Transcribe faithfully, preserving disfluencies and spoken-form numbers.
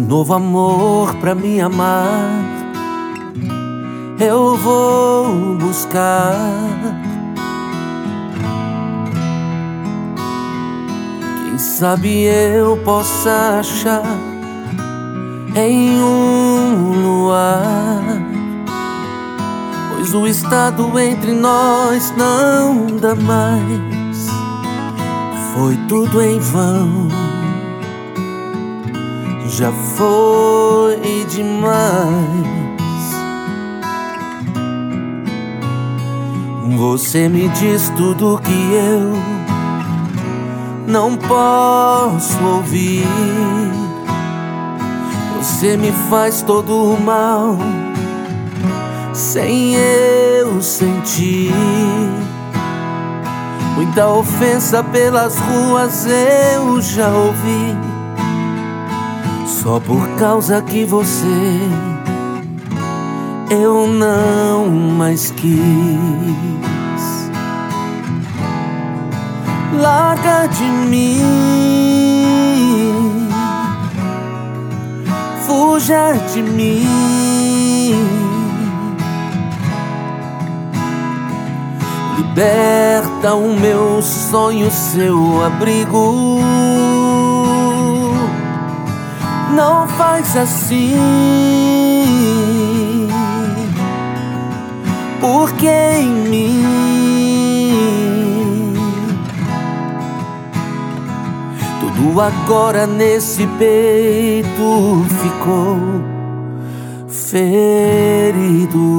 novo amor pra me amar eu vou buscar. Quem sabe eu possa achar em um luar, pois o estado entre nós não dá mais. Foi tudo em vão, já foi demais. Você me diz tudo que eu não posso ouvir. Você me faz todo o mal sem eu sentir. Muita ofensa pelas ruas eu já ouvi, só por causa que você eu não mais quis. Larga de mim, fuja de mim, liberta o meu sonho, seu abrigo. Não faz assim, porque em mim tudo agora nesse peito ficou ferido.